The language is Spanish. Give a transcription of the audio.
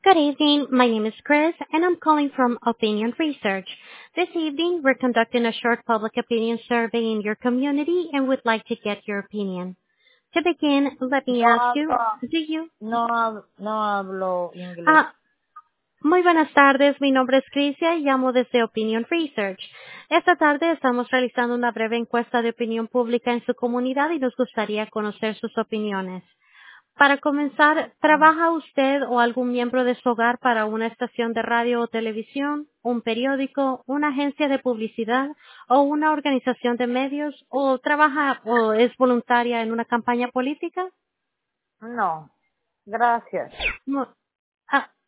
Good evening. My name is Chris, and I'm calling from Opinion Research. This evening, we're conducting a short public opinion survey in your community and would like to get your opinion. To begin, let me No ask you, hablo, do you... no hablo inglés. Ah, Muy buenas tardes. Mi nombre es Crisia y llamo desde Opinion Research. Esta tarde estamos realizando una breve encuesta de opinión pública en su comunidad y nos gustaría conocer sus opiniones. Para comenzar, Ah, ¿trabaja usted o algún miembro de su hogar para una estación de radio o televisión, un periódico, una agencia de publicidad o una organización de medios o trabaja o es voluntaria en una campaña política? no, gracias. Mu- ah,